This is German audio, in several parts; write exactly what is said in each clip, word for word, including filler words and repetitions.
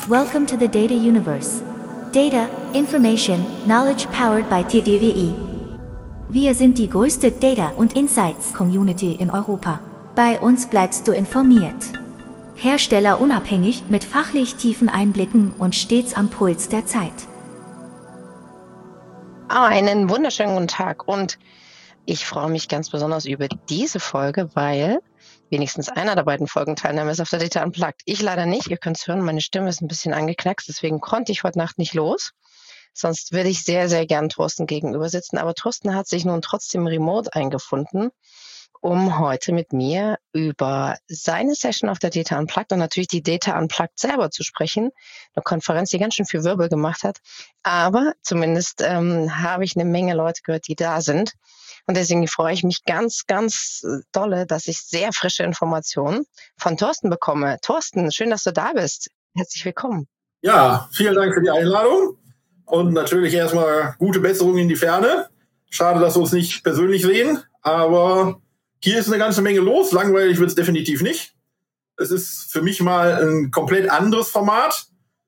Welcome to the Data Universe. Data, Information, Knowledge powered by T D W I. Wir sind die größte Data- und Insights-Community in Europa. Bei uns bleibst du informiert. Herstellerunabhängig mit fachlich tiefen Einblicken und stets am Puls der Zeit. Einen wunderschönen guten Tag und ich freue mich ganz besonders über diese Folge, weil wenigstens einer der beiden Folgenteilnehmer ist auf der Data Unplugged. Ich leider nicht, ihr könnt es hören, meine Stimme ist ein bisschen angeknackst, deswegen konnte ich heute Nacht nicht los. Sonst würde ich sehr, sehr gern Thorsten gegenüber sitzen, aber Thorsten hat sich nun trotzdem remote eingefunden, um heute mit mir über seine Session auf der Data Unplugged und natürlich die Data Unplugged selber zu sprechen. Eine Konferenz, die ganz schön viel Wirbel gemacht hat. Aber zumindest ähm, habe ich eine Menge Leute gehört, die da sind. Und deswegen freue ich mich ganz, ganz dolle, dass ich sehr frische Informationen von Thorsten bekomme. Thorsten, schön, dass du da bist. Herzlich willkommen. Ja, vielen Dank für die Einladung. Und natürlich erstmal gute Besserung in die Ferne. Schade, dass wir uns nicht persönlich sehen, aber hier ist eine ganze Menge los. Langweilig wird es definitiv nicht. Es ist für mich mal ein komplett anderes Format.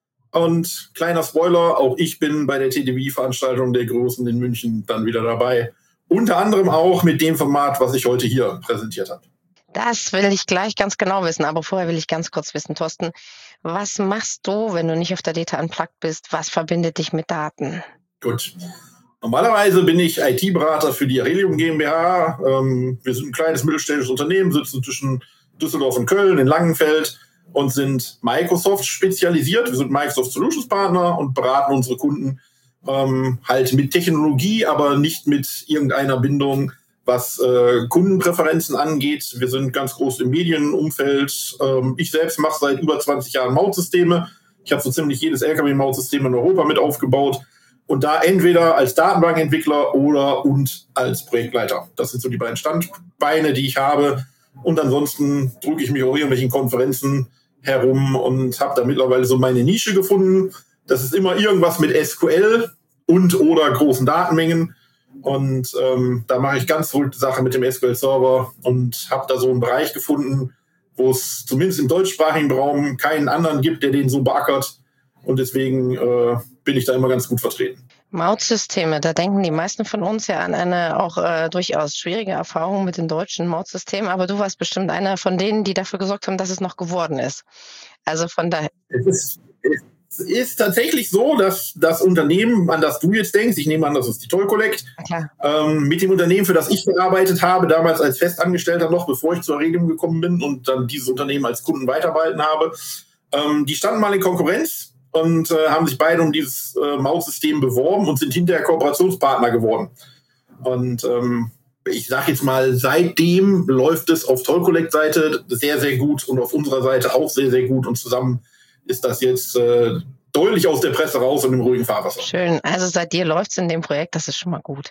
Und kleiner Spoiler, auch ich bin bei der T D W I-Veranstaltung der Großen in München dann wieder dabei. Unter anderem auch mit dem Format, was ich heute hier präsentiert habe. Das will ich gleich ganz genau wissen, aber vorher will ich ganz kurz wissen, Thorsten, was machst du, wenn du nicht auf der Data Unplugged bist? Was verbindet dich mit Daten? Gut. Normalerweise bin ich I T-Berater für die Arelium GmbH. Ähm, wir sind ein kleines mittelständisches Unternehmen, sitzen zwischen Düsseldorf und Köln in Langenfeld und sind Microsoft spezialisiert. Wir sind Microsoft Solutions Partner und beraten unsere Kunden ähm, halt mit Technologie, aber nicht mit irgendeiner Bindung, was äh, Kundenpräferenzen angeht. Wir sind ganz groß im Medienumfeld. Ähm, ich selbst mache seit über zwanzig Jahren Mautsysteme. Ich habe so ziemlich jedes L K W-Mautsystem in Europa mit aufgebaut. Und da entweder als Datenbankentwickler oder und als Projektleiter. Das sind so die beiden Standbeine, die ich habe. Und ansonsten drücke ich mich auf irgendwelchen Konferenzen herum und habe da mittlerweile so meine Nische gefunden. Das ist immer irgendwas mit S Q L und oder großen Datenmengen. Und ähm, da mache ich ganz verrückte Sachen mit dem S Q L-Server und habe da so einen Bereich gefunden, wo es zumindest im deutschsprachigen Raum keinen anderen gibt, der den so beackert. Und deswegen äh, bin ich da immer ganz gut vertreten. Mautsysteme, da denken die meisten von uns ja an eine auch äh, durchaus schwierige Erfahrung mit den deutschen Mautsystemen. Aber du warst bestimmt einer von denen, die dafür gesorgt haben, dass es noch geworden ist. Also von daher. Es ist, es ist tatsächlich so, dass das Unternehmen, an das du jetzt denkst, ich nehme an, das ist die Toll Collect, ähm, mit dem Unternehmen, für das ich gearbeitet habe, damals als Festangestellter noch, bevor ich zur Arelium gekommen bin und dann dieses Unternehmen als Kunden weiterbehalten habe, ähm, die standen mal in Konkurrenz und äh, haben sich beide um dieses äh, Mautsystem beworben und sind hinterher Kooperationspartner geworden. Und ähm, ich sage jetzt mal, seitdem läuft es auf Toll Collect-Seite sehr, sehr gut und auf unserer Seite auch sehr, sehr gut. Und zusammen ist das jetzt äh, deutlich aus der Presse raus und im ruhigen Fahrwasser. Schön. Also seit dir läuft es in dem Projekt, das ist schon mal gut.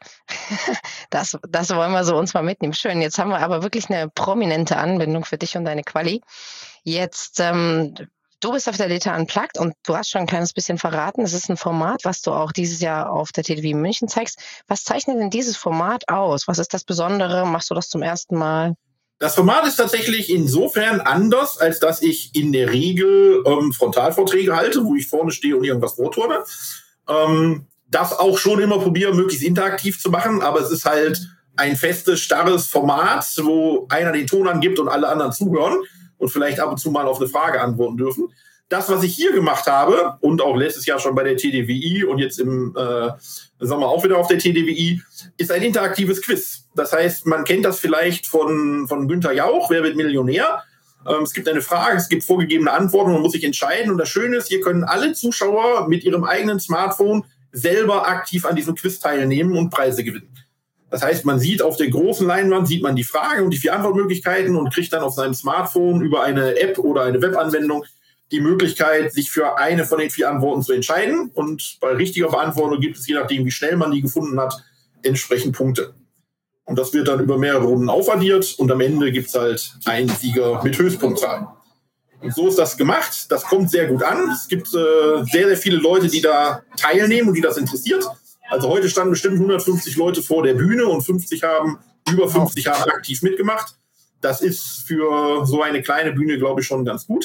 das, das wollen wir so uns mal mitnehmen. Schön. Jetzt haben wir aber wirklich eine prominente Anbindung für dich und deine Quali. Jetzt, ähm, du bist auf der Data Unplugged und du hast schon ein kleines bisschen verraten. Es ist ein Format, was du auch dieses Jahr auf der T D W I München zeigst. Was zeichnet denn dieses Format aus? Was ist das Besondere? Machst du das zum ersten Mal? Das Format ist tatsächlich insofern anders, als dass ich in der Regel ähm, Frontalvorträge halte, wo ich vorne stehe und irgendwas vorturne. Ähm, das auch schon immer probiere, möglichst interaktiv zu machen, aber es ist halt ein festes, starres Format, wo einer den Ton angibt und alle anderen zuhören und vielleicht ab und zu mal auf eine Frage antworten dürfen. Das, was ich hier gemacht habe und auch letztes Jahr schon bei der T D W I und jetzt im äh, Sommer auch wieder auf der T D W I, ist ein interaktives Quiz. Das heißt, man kennt das vielleicht von, von Günther Jauch, Wer wird Millionär? Ähm, es gibt eine Frage, es gibt vorgegebene Antworten, man muss sich entscheiden. Und das Schöne ist, hier können alle Zuschauer mit ihrem eigenen Smartphone selber aktiv an diesem Quiz teilnehmen und Preise gewinnen. Das heißt, man sieht auf der großen Leinwand, sieht man die Frage und die vier Antwortmöglichkeiten und kriegt dann auf seinem Smartphone über eine App oder eine Webanwendung die Möglichkeit, sich für eine von den vier Antworten zu entscheiden. Und bei richtiger Beantwortung gibt es, je nachdem, wie schnell man die gefunden hat, entsprechend Punkte. Und das wird dann über mehrere Runden aufaddiert und am Ende gibt es halt einen Sieger mit Höchstpunktzahl. Und so ist das gemacht. Das kommt sehr gut an. Es gibt äh, sehr, sehr viele Leute, die da teilnehmen und die das interessiert. Also heute standen bestimmt hundertfünfzig Leute vor der Bühne und fünfzig haben, über fünfzig haben aktiv mitgemacht. Das ist für so eine kleine Bühne, glaube ich, schon ganz gut.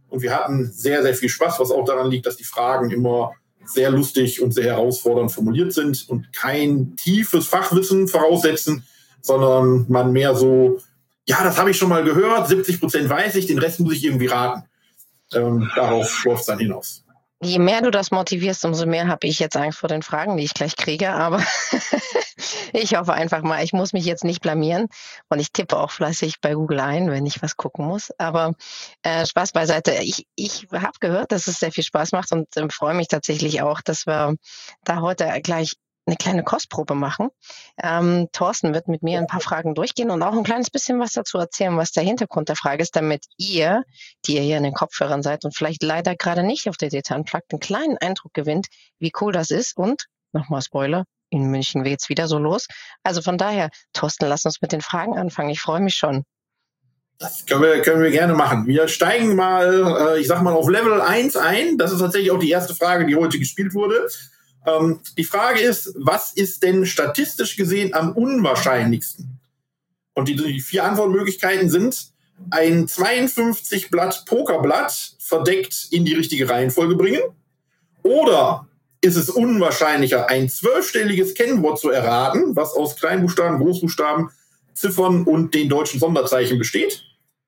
Und wir hatten sehr, sehr viel Spaß, was auch daran liegt, dass die Fragen immer sehr lustig und sehr herausfordernd formuliert sind und kein tiefes Fachwissen voraussetzen, sondern man mehr so, ja, das habe ich schon mal gehört, siebzig Prozent weiß ich, den Rest muss ich irgendwie raten. Ähm, darauf läuft es dann hinaus. Je mehr du das motivierst, umso mehr habe ich jetzt Angst vor den Fragen, die ich gleich kriege. Aber ich hoffe einfach mal, ich muss mich jetzt nicht blamieren. Und ich tippe auch fleißig bei Google ein, wenn ich was gucken muss. Aber äh, Spaß beiseite. Ich, ich habe gehört, dass es sehr viel Spaß macht und äh, freue mich tatsächlich auch, dass wir da heute gleich eine kleine Kostprobe machen. Ähm, Thorsten wird mit mir ein paar Fragen durchgehen und auch ein kleines bisschen was dazu erzählen, was der Hintergrund der Frage ist, damit ihr, die ihr hier in den Kopfhörern seid und vielleicht leider gerade nicht auf der Data Unplugged, einen kleinen Eindruck gewinnt, wie cool das ist. Und, nochmal Spoiler, in München geht's wieder so los. Also von daher, Thorsten, lass uns mit den Fragen anfangen. Ich freue mich schon. Das können wir, können wir gerne machen. Wir steigen mal, äh, ich sag mal, auf Level eins ein. Das ist tatsächlich auch die erste Frage, die heute gespielt wurde. Ähm, die Frage ist, was ist denn statistisch gesehen am unwahrscheinlichsten? Und die, die vier Antwortmöglichkeiten sind: ein zweiundfünfzig Blatt Pokerblatt verdeckt in die richtige Reihenfolge bringen, oder ist es unwahrscheinlicher, ein zwölfstelliges Kennwort zu erraten, was aus Kleinbuchstaben, Großbuchstaben, Ziffern und den deutschen Sonderzeichen besteht,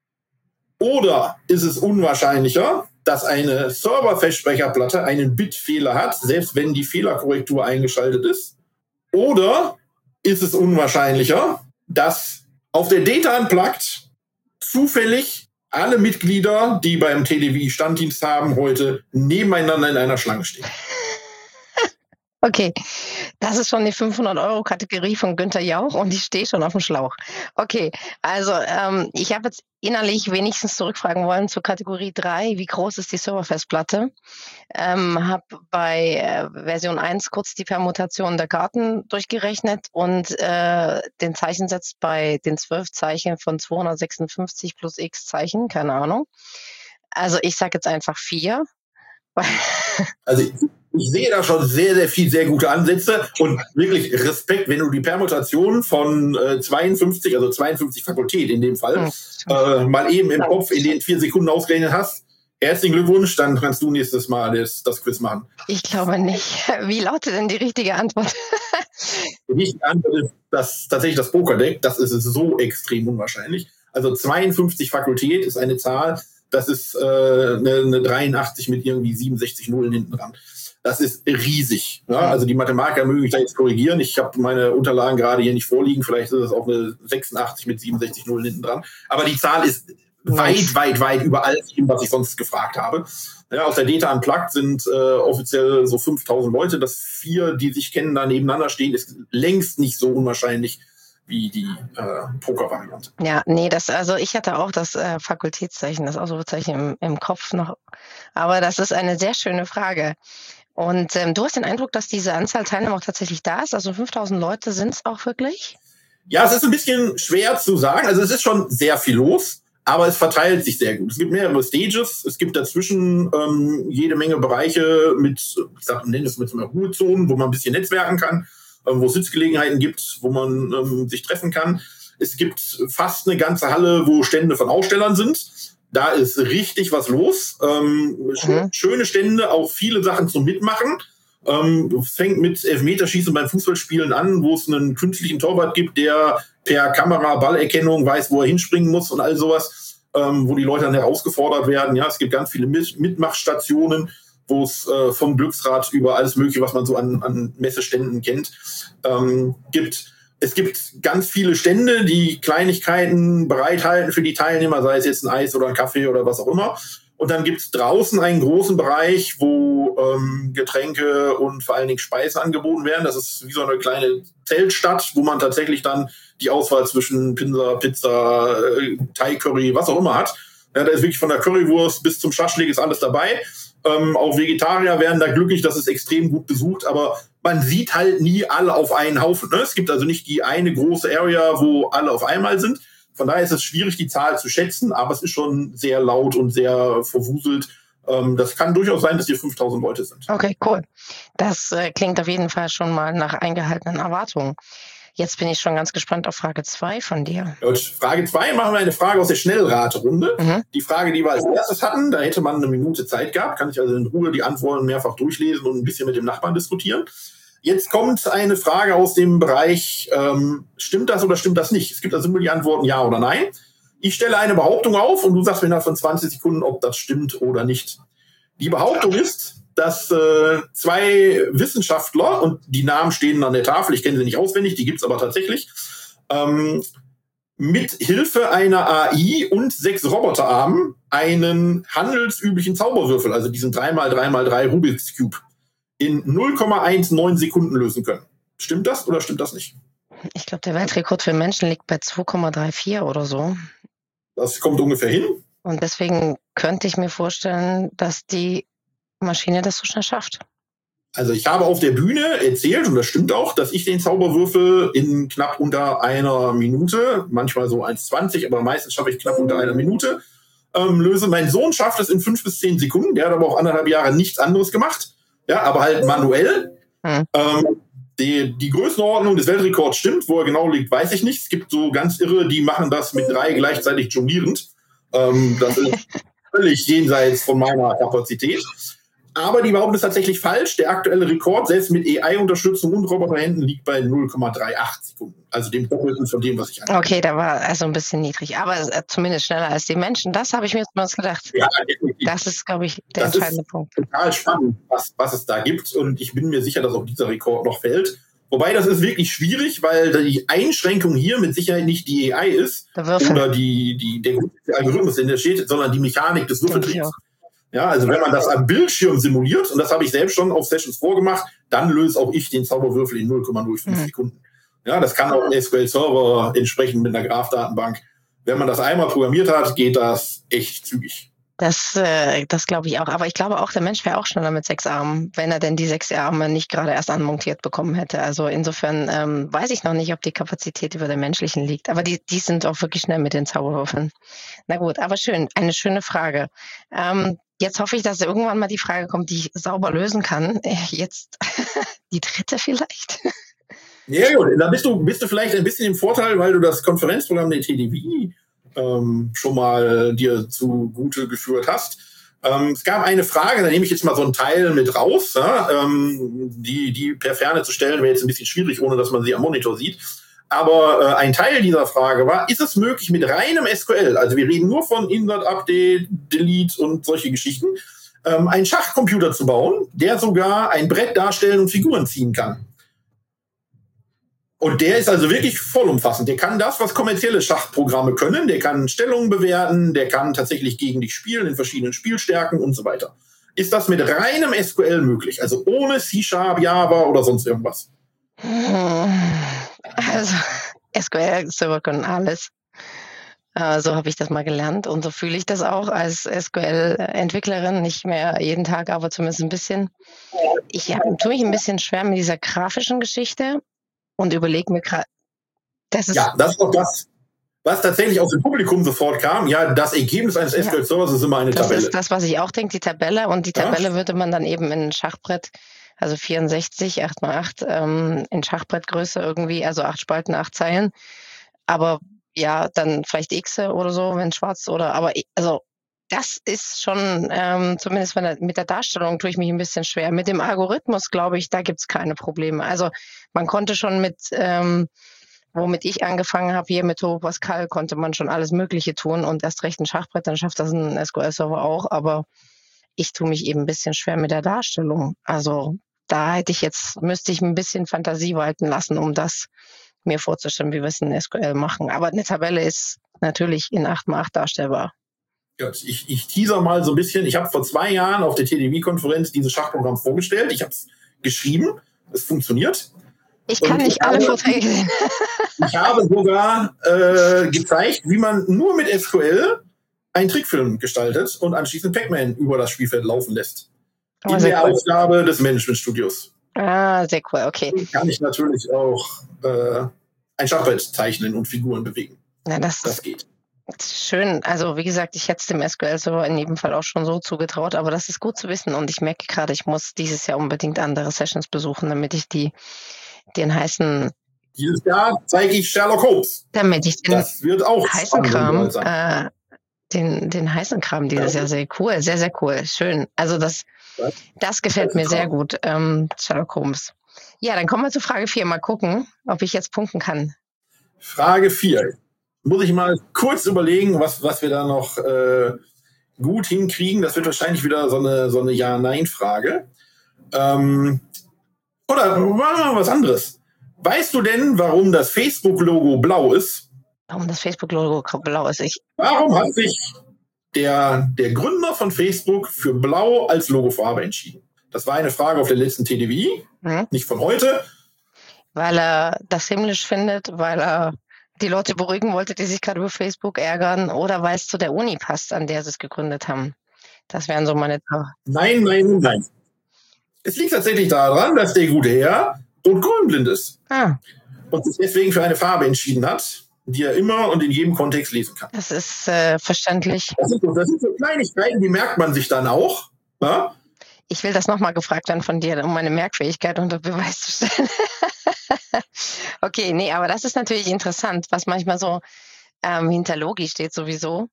oder ist es unwahrscheinlicher, dass eine Server-Festspeicherplatte einen Bitfehler hat, selbst wenn die Fehlerkorrektur eingeschaltet ist? Oder ist es unwahrscheinlicher, dass auf der Data Unplugged zufällig alle Mitglieder, die beim T D W I-Standdienst haben, heute nebeneinander in einer Schlange stehen? Okay, das ist schon die fünfhundert-Euro-Kategorie von Günther Jauch und ich stehe schon auf dem Schlauch. Okay, also ähm, ich habe jetzt innerlich wenigstens zurückfragen wollen zur Kategorie drei, wie groß ist die Serverfestplatte? Ähm, habe bei äh, Version eins kurz die Permutation der Karten durchgerechnet und äh, den Zeichensatz bei den zwölf Zeichen von zweihundertsechsundfünfzig plus x Zeichen, keine Ahnung. Also ich sage jetzt einfach vier. Also ich, ich sehe da schon sehr, sehr viel, sehr gute Ansätze und wirklich Respekt, wenn du die Permutation von äh, zweiundfünfzig, also zweiundfünfzig Fakultät in dem Fall, äh, mal eben im Kopf in den vier Sekunden ausgerechnet hast. Herzlichen Glückwunsch, dann kannst du nächstes Mal das, das Quiz machen. Ich glaube nicht. Wie lautet denn die richtige Antwort? Die richtige Antwort ist das, tatsächlich das Pokerdeck. Das ist so extrem unwahrscheinlich. Also zweiundfünfzig Fakultät ist eine Zahl, das ist äh, eine, eine dreiundachtzig mit irgendwie siebenundsechzig Nullen hinten dran. Das ist riesig. Ja? Also die Mathematiker mögen mich da jetzt korrigieren. Ich habe meine Unterlagen gerade hier nicht vorliegen. Vielleicht ist es auch eine sechsundachtzig mit siebenundsechzig Nullen hinten dran. Aber die Zahl ist weit, weit, weit über all dem, was ich sonst gefragt habe. Ja, auf der Data Unplugged sind äh, offiziell so fünftausend Leute. Dass vier, die sich kennen, da nebeneinander stehen, ist längst nicht so unwahrscheinlich wie die äh, Poker-Variante. Ja, nee, das, also ich hatte auch das äh, Fakultätszeichen, das Ausrufezeichen im, im Kopf noch. Aber das ist eine sehr schöne Frage. Und ähm, du hast den Eindruck, dass diese Anzahl Teilnehmer auch tatsächlich da ist? Also fünftausend Leute sind es auch wirklich? Ja, es ist ein bisschen schwer zu sagen. Also es ist schon sehr viel los, aber es verteilt sich sehr gut. Es gibt mehrere Stages. Es gibt dazwischen ähm, jede Menge Bereiche mit, ich sag, nenne es mit so einer Ruhezone, wo man ein bisschen netzwerken kann, ähm, wo es Sitzgelegenheiten gibt, wo man ähm, sich treffen kann. Es gibt fast eine ganze Halle, wo Stände von Ausstellern sind. Da ist richtig was los. Ähm, mhm. Schöne Stände, auch viele Sachen zum Mitmachen. Ähm, es fängt mit Elfmeterschießen beim Fußballspielen an, wo es einen künstlichen Torwart gibt, der per Kamera Ballerkennung weiß, wo er hinspringen muss und all sowas, ähm, wo die Leute dann herausgefordert werden. Ja, es gibt ganz viele Mit- Mitmachstationen, wo es äh, vom Glücksrad über alles Mögliche, was man so an, an Messeständen kennt, ähm, gibt. Es gibt ganz viele Stände, die Kleinigkeiten bereithalten für die Teilnehmer, sei es jetzt ein Eis oder ein Kaffee oder was auch immer. Und dann gibt es draußen einen großen Bereich, wo ähm, Getränke und vor allen Dingen Speisen angeboten werden. Das ist wie so eine kleine Zeltstadt, wo man tatsächlich dann die Auswahl zwischen Pizza, Pizza, äh, Thai-Curry, was auch immer hat. Ja, da ist wirklich von der Currywurst bis zum Schaschlik ist alles dabei. Ähm, auch Vegetarier werden da glücklich, das ist extrem gut besucht, aber man sieht halt nie alle auf einen Haufen. Ne? Es gibt also nicht die eine große Area, wo alle auf einmal sind. Von daher ist es schwierig, die Zahl zu schätzen, aber es ist schon sehr laut und sehr verwuselt. Ähm, das kann durchaus sein, dass hier fünftausend Leute sind. Okay, cool. Das äh, klingt auf jeden Fall schon mal nach eingehaltenen Erwartungen. Jetzt bin ich schon ganz gespannt auf Frage zwei von dir. Gut, Frage zwei machen wir eine Frage aus der Schnellraterunde. Mhm. Die Frage, die wir als erstes hatten, da hätte man eine Minute Zeit gehabt, kann ich also in Ruhe die Antworten mehrfach durchlesen und ein bisschen mit dem Nachbarn diskutieren. Jetzt kommt eine Frage aus dem Bereich, ähm, stimmt das oder stimmt das nicht? Es gibt also nur die Antworten ja oder nein. Ich stelle eine Behauptung auf und du sagst mir innerhalb von zwanzig Sekunden, ob das stimmt oder nicht. Die Behauptung ist, dass äh, zwei Wissenschaftler, und die Namen stehen an der Tafel, ich kenne sie nicht auswendig, die gibt's aber tatsächlich, ähm, mit Hilfe einer A I und sechs Roboterarmen einen handelsüblichen Zauberwürfel, also diesen drei mal drei mal drei Rubik's Cube, in null Komma neunzehn Sekunden lösen können. Stimmt das oder stimmt das nicht? Ich glaube, der Weltrekord für Menschen liegt bei zwei Komma vierunddreißig oder so. Das kommt ungefähr hin. Und deswegen könnte ich mir vorstellen, dass die Maschine das so schnell schafft. Also ich habe auf der Bühne erzählt, und das stimmt auch, dass ich den Zauberwürfel in knapp unter einer Minute, manchmal so eins zwanzig, aber meistens schaffe ich knapp unter einer Minute, ähm, löse. Mein Sohn schafft es in fünf bis zehn Sekunden. Der hat aber auch anderthalb Jahre nichts anderes gemacht. Ja, aber halt manuell. Hm. Ähm, die, die Größenordnung des Weltrekords stimmt. Wo er genau liegt, weiß ich nicht. Es gibt so ganz Irre, die machen das mit drei gleichzeitig jonglierend. Ähm, das ist völlig jenseits von meiner Kapazität. Aber die Behauptung ist tatsächlich falsch. Der aktuelle Rekord, selbst mit A I-Unterstützung und Roboterhänden, liegt bei null Komma achtunddreißig Sekunden. Also dem Doppelten von dem, was ich angehe. Okay, da war also ein bisschen niedrig, aber zumindest schneller als die Menschen. Das habe ich mir jetzt mal gedacht. Ja, definitiv. Das ist, glaube ich, der das entscheidende ist Punkt. Total spannend, was, was es da gibt. Und ich bin mir sicher, dass auch dieser Rekord noch fällt. Wobei, das ist wirklich schwierig, weil die Einschränkung hier mit Sicherheit nicht die A I ist oder die, die, der Algorithmus, der steht, sondern die Mechanik des Würfeltriebs. Ja, also wenn man das am Bildschirm simuliert, und das habe ich selbst schon auf Sessions vorgemacht, dann löse auch ich den Zauberwürfel in null Komma null fünf mhm. Sekunden. Ja, das kann auch ein S Q L-Server entsprechend mit einer Graph-Datenbank. Wenn man das einmal programmiert hat, geht das echt zügig. Das, äh, das glaube ich auch. Aber ich glaube auch, der Mensch wäre auch schneller mit sechs Armen, wenn er denn die sechs Arme nicht gerade erst anmontiert bekommen hätte. Also insofern ähm, weiß ich noch nicht, ob die Kapazität über der menschlichen liegt. Aber die, die sind auch wirklich schnell mit den Zauberwürfeln. Na gut, aber schön. Eine schöne Frage. Ähm, jetzt hoffe ich, dass irgendwann mal die Frage kommt, die ich sauber lösen kann. Jetzt die dritte vielleicht. Ja gut, da bist du, bist du vielleicht ein bisschen im Vorteil, weil du das Konferenzprogramm der T D V I ähm, schon mal dir zugute geführt hast. Ähm, es gab eine Frage, da nehme ich jetzt mal so einen Teil mit raus. Ja, ähm, die, die per Ferne zu stellen, wäre jetzt ein bisschen schwierig, ohne dass man sie am Monitor sieht. Aber äh, ein Teil dieser Frage war, ist es möglich mit reinem S Q L, also wir reden nur von Insert, Update, Delete und solche Geschichten, ähm, einen Schachcomputer zu bauen, der sogar ein Brett darstellen und Figuren ziehen kann. Und der ist also wirklich vollumfassend. Der kann das, was kommerzielle Schachprogramme können. Der kann Stellungen bewerten, der kann tatsächlich gegen dich spielen in verschiedenen Spielstärken und so weiter. Ist das mit reinem S Q L möglich? Also ohne C-Sharp, Java oder sonst irgendwas? Also S Q L-Server können alles. Äh, so habe ich das mal gelernt und so fühle ich das auch als S Q L-Entwicklerin. Nicht mehr jeden Tag, aber zumindest ein bisschen. Ich ja, tue mich ein bisschen schwer mit dieser grafischen Geschichte. Und überlege mir gerade, das ist... Ja, das ist doch das, was tatsächlich aus dem Publikum sofort kam. Ja, das Ergebnis eines S Q L-Servers ja. ist immer eine das Tabelle. Das ist das, was ich auch denke, die Tabelle. Und die Tabelle ja. würde man dann eben in ein Schachbrett, also vierundsechzig, acht mal acht, ähm, in Schachbrettgröße irgendwie, also acht Spalten, acht Zeilen. Aber ja, dann vielleicht Xe oder so, wenn schwarz oder... Aber also das ist schon, ähm, zumindest der, mit der Darstellung tue ich mich ein bisschen schwer. Mit dem Algorithmus, glaube ich, da gibt es keine Probleme. Also man konnte schon mit, ähm, womit ich angefangen habe, hier mit Turbo Pascal, konnte man schon alles Mögliche tun und erst recht ein Schachbrett, dann schafft das ein S Q L-Server auch. Aber ich tue mich eben ein bisschen schwer mit der Darstellung. Also da hätte ich jetzt, müsste ich ein bisschen Fantasie walten lassen, um das mir vorzustellen, wie wir es in S Q L machen. Aber eine Tabelle ist natürlich in acht mal acht darstellbar. Ich, ich teaser mal so ein bisschen. Ich habe vor zwei Jahren auf der T D V I-Konferenz dieses Schachprogramm vorgestellt. Ich habe es geschrieben. Es funktioniert. Ich kann und nicht ich alle habe, Vorträge sehen. Ich habe sogar äh, gezeigt, wie man nur mit S Q L einen Trickfilm gestaltet und anschließend Pac-Man über das Spielfeld laufen lässt. Oh, in der cool. Aufgabe des Managementstudios. Ah, sehr cool, okay. Kann ich natürlich auch äh, ein Schachbrett zeichnen und Figuren bewegen. Ja, das, das geht. Schön, also wie gesagt, ich hätte es dem S Q L-Server in jedem Fall auch schon so zugetraut, aber das ist gut zu wissen und ich merke gerade, ich muss dieses Jahr unbedingt andere Sessions besuchen, damit ich die den heißen Dieses Jahr zeige ich Sherlock Holmes. Damit ich den Das wird auch heißen spannend Kram, sein. äh, den, den heißen Kram dieses Jahr sehr cool, sehr, sehr cool, schön. Also das, Was? das gefällt mir sehr gut, ähm, Sherlock Holmes. Ja, dann kommen wir zu Frage vier. Mal gucken, ob ich jetzt punkten kann. Frage vier. Muss ich mal kurz überlegen, was, was wir da noch äh, gut hinkriegen. Das wird wahrscheinlich wieder so eine, so eine Ja-Nein-Frage. Ähm, oder machen wir mal was anderes. Weißt du denn, warum das Facebook-Logo blau ist? Warum das Facebook-Logo blau ist? Ich, Warum hat sich der, der Gründer von Facebook für blau als Logofarbe entschieden? Das war eine Frage auf der letzten T D V I, hm? nicht von heute. Weil er das himmlisch findet, weil er die Leute beruhigen wollte, die sich gerade über Facebook ärgern, oder weil es zu der Uni passt, an der sie es gegründet haben. Das wären so meine... Nein, nein, nein. Es liegt tatsächlich daran, dass der gute Herr rot-grün-blind ist Ah, und sich deswegen für eine Farbe entschieden hat, die er immer und in jedem Kontext lesen kann. das ist äh, verständlich. Das sind, so, das sind so Kleinigkeiten, die merkt man sich dann auch. Ja? Ich will das nochmal gefragt werden von dir, um meine Merkfähigkeit unter Beweis zu stellen. Okay, nee, aber das ist natürlich interessant, was manchmal so ähm, hinter Logi steht sowieso.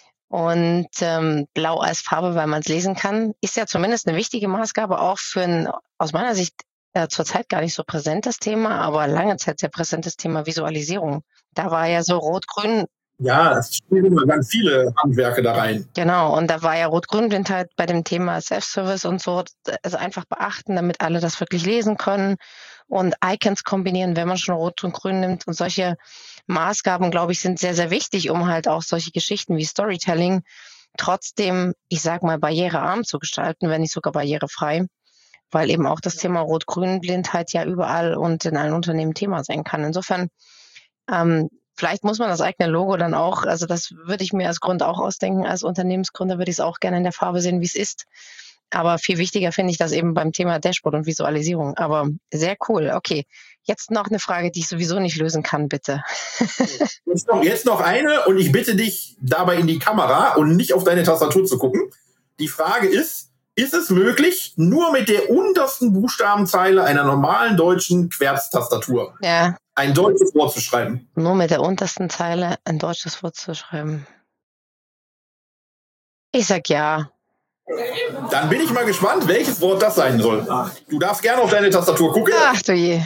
Und ähm, blau als Farbe, weil man es lesen kann, ist ja zumindest eine wichtige Maßgabe auch für ein, aus meiner Sicht, äh, zurzeit gar nicht so präsentes Thema, aber lange Zeit sehr präsentes Thema Visualisierung. Da war ja so Rot-Grün, Ja, es spielen immer ganz viele Handwerke da rein. genau, und da war ja Rot-Grün-Blindheit bei dem Thema Self-Service und so, also einfach beachten, damit alle das wirklich lesen können und Icons kombinieren, wenn man schon Rot und Grün nimmt, und solche Maßgaben, glaube ich, sind sehr, sehr wichtig, um halt auch solche Geschichten wie Storytelling trotzdem, ich sag mal, barrierearm zu gestalten, wenn nicht sogar barrierefrei, weil eben auch das Thema Rot-Grün-Blindheit ja überall und in allen Unternehmen Thema sein kann. Insofern, ähm, vielleicht muss man das eigene Logo dann auch, also das würde ich mir als Grund auch ausdenken, als Unternehmensgründer würde ich es auch gerne in der Farbe sehen, wie es ist. Aber viel wichtiger finde ich das eben beim Thema Dashboard und Visualisierung. Aber sehr cool. Okay, jetzt noch eine Frage, die ich sowieso nicht lösen kann, bitte. Jetzt noch, jetzt noch eine, und ich bitte dich, dabei in die Kamera und nicht auf deine Tastatur zu gucken. Die Frage ist, ist es möglich, nur mit der untersten Buchstabenzeile einer normalen deutschen Querztastatur Ja, ein deutsches Wort zu schreiben? nur mit der untersten Zeile ein deutsches Wort zu schreiben. Ich sag ja. Dann bin ich mal gespannt, welches Wort das sein soll. Du darfst gerne auf deine Tastatur gucken. Ach du je.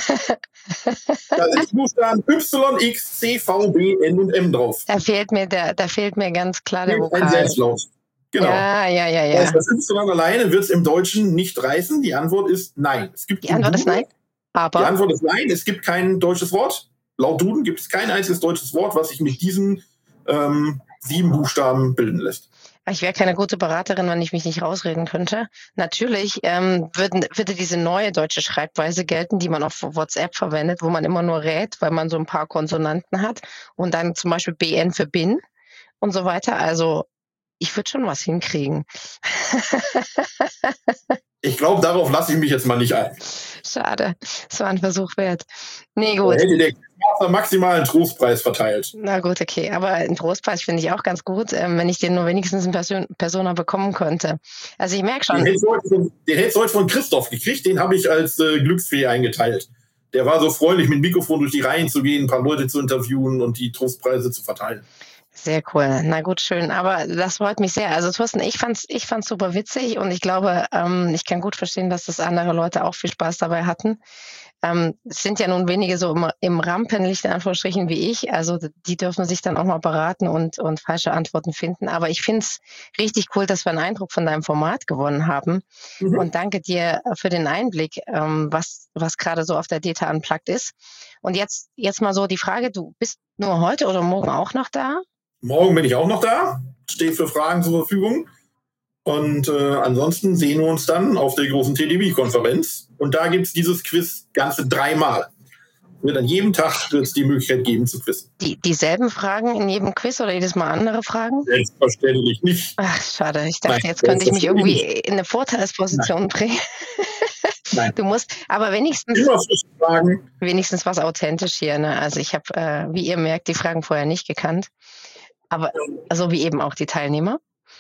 Da sind die Buchstaben Y, X, C, V, B, N und M drauf. Da fehlt mir der, da fehlt mir ganz klar der Ein Vokal. Selbstlaut. Genau. Ja, ja, ja, Das, ja. das Y alleine wird es im Deutschen nicht reißen. Die Antwort ist nein. Es gibt Die Antwort ist nein. Die Aber Antwort ist nein. Es gibt kein deutsches Wort. Laut Duden gibt es kein einziges deutsches Wort, was sich mit diesen ähm, sieben Buchstaben bilden lässt. ich wäre keine gute Beraterin, wenn ich mich nicht rausreden könnte. Natürlich ähm, würden, würde diese neue deutsche Schreibweise gelten, die man auf WhatsApp verwendet, wo man immer nur rät, weil man so ein paar Konsonanten hat und dann zum Beispiel B N für bin und so weiter. Also ich würde schon was hinkriegen. Ich glaube, darauf lasse ich mich jetzt mal nicht ein. Schade, es war ein Versuch wert. Nee, Da gut. hätte der Querzer maximal einen Trostpreis verteilt. Na gut, okay. Aber einen Trostpreis finde ich auch ganz gut, ähm, wenn ich den nur wenigstens in Person, Persona bekommen könnte. Also ich merke Den schon, hättest du heute von- den hättest du heute von Christoph gekriegt. Den habe ich als äh, Glücksfee eingeteilt. Der war so freundlich, mit dem Mikrofon durch die Reihen zu gehen, ein paar Leute zu interviewen und die Trostpreise zu verteilen. sehr cool. Na gut, schön. Aber das freut mich sehr. Also Thorsten, ich fand's, ich fand's super witzig und ich glaube, ähm, ich kann gut verstehen, dass das andere Leute auch viel Spaß dabei hatten. Ähm, es sind ja nun wenige so im, im Rampenlicht, in Anführungsstrichen, wie ich. Also die dürfen sich dann auch mal beraten und, und falsche Antworten finden. Aber ich find's richtig cool, dass wir einen Eindruck von deinem Format gewonnen haben. Mhm. Und danke dir für den Einblick, ähm, was, was gerade so auf der Data Unplugged ist. Und jetzt, jetzt mal so die Frage, du bist nur heute oder morgen auch noch da? Morgen bin ich auch noch da, stehe für Fragen zur Verfügung. Und äh, ansonsten sehen wir uns dann auf der großen T D V-Konferenz. Und da gibt es dieses Quiz ganze dreimal. Wird an jedem Tag wird's die Möglichkeit geben zu quizzen. Die, dieselben Fragen in jedem Quiz oder jedes Mal andere Fragen? Selbstverständlich nicht. Ach, schade. Ich dachte, Nein, jetzt könnte ich mich irgendwie selbstverständlich in eine Vorteilsposition bringen. Nein. Du musst, aber wenigstens, Immer frische Fragen. wenigstens was authentisch hier. Ne? Also ich habe, äh, wie ihr merkt, die Fragen vorher nicht gekannt. Aber so wie eben auch die Teilnehmer.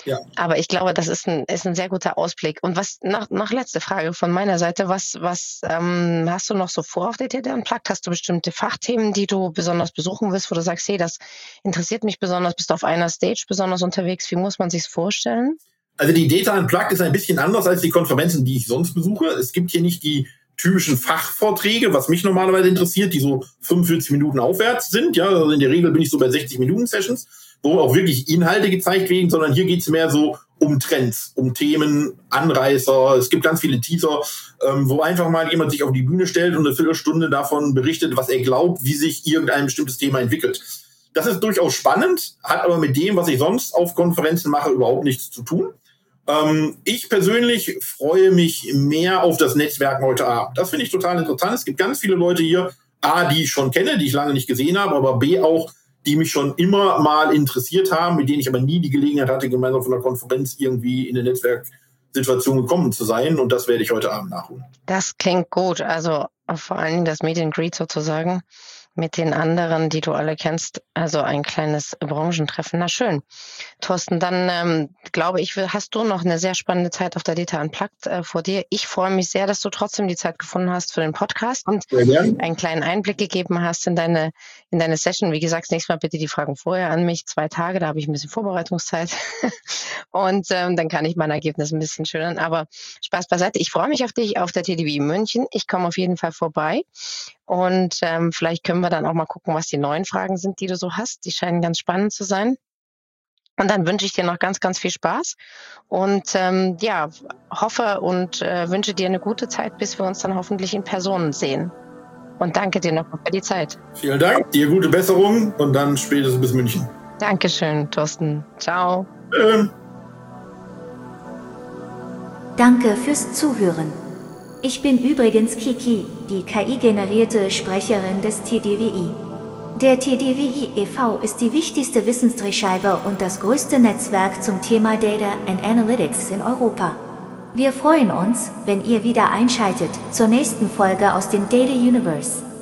Ja. Aber ich glaube, das ist ein, ist ein sehr guter Ausblick. Und was noch, noch letzte Frage von meiner Seite. Was, was ähm, hast du noch so vor auf der T D Unplugged? Hast du bestimmte Fachthemen, die du besonders besuchen willst, wo du sagst, hey, das interessiert mich besonders, bist du auf einer Stage besonders unterwegs? Wie muss man sich's vorstellen? Also die Data Unplugged ist ein bisschen anders als die Konferenzen, die ich sonst besuche. Es gibt hier nicht die typischen Fachvorträge, was mich normalerweise interessiert, die so fünfundvierzig Minuten aufwärts sind. Ja, also in der Regel bin ich so bei sechzig Minuten Sessions, wo auch wirklich Inhalte gezeigt werden, sondern hier geht's mehr so um Trends, um Themen, Anreißer. Es gibt ganz viele Teaser, ähm, wo einfach mal jemand sich auf die Bühne stellt und eine Viertelstunde davon berichtet, was er glaubt, wie sich irgendein bestimmtes Thema entwickelt. Das ist durchaus spannend, hat aber mit dem, was ich sonst auf Konferenzen mache, überhaupt nichts zu tun. Ich persönlich freue mich mehr auf das Netzwerken heute Abend. Das finde ich total interessant. Es gibt ganz viele Leute hier, A, die ich schon kenne, die ich lange nicht gesehen habe, aber B, auch, die mich schon immer mal interessiert haben, mit denen ich aber nie die Gelegenheit hatte, gemeinsam von der Konferenz irgendwie in eine Netzwerksituation gekommen zu sein. Und das werde ich heute Abend nachholen. Das klingt gut. Also vor allen Dingen das Meet and Greet sozusagen mit den anderen, die du alle kennst, also ein kleines Branchentreffen. Na schön. Thorsten, dann ähm, glaube ich, hast du noch eine sehr spannende Zeit auf der Data Unplugged äh, vor dir. Ich freue mich sehr, dass du trotzdem die Zeit gefunden hast für den Podcast und einen kleinen Einblick gegeben hast in deine in deine Session. Wie gesagt, nächstes Mal bitte die Fragen vorher an mich. Zwei Tage, da habe ich ein bisschen Vorbereitungszeit und ähm, dann kann ich mein Ergebnis ein bisschen schönern. Aber Spaß beiseite. Ich freue mich auf dich auf der T D W München. Ich komme auf jeden Fall vorbei. Und ähm, vielleicht können wir dann auch mal gucken, was die neuen Fragen sind, die du so hast. Die scheinen ganz spannend zu sein. Und dann wünsche ich dir noch ganz, ganz viel Spaß und ähm, ja, hoffe und äh, wünsche dir eine gute Zeit, bis wir uns dann hoffentlich in Person sehen. Und danke dir nochmal für die Zeit. Vielen Dank, dir gute Besserung und dann spätestens bis München. Dankeschön, Thorsten. Ciao. Ähm. Danke fürs Zuhören. Ich bin übrigens Kiki, die K I-generierte Sprecherin des T D W I. Der T D W I e V ist die wichtigste Wissensdrehscheibe und das größte Netzwerk zum Thema Data and Analytics in Europa. Wir freuen uns, wenn ihr wieder einschaltet zur nächsten Folge aus dem Data Universe.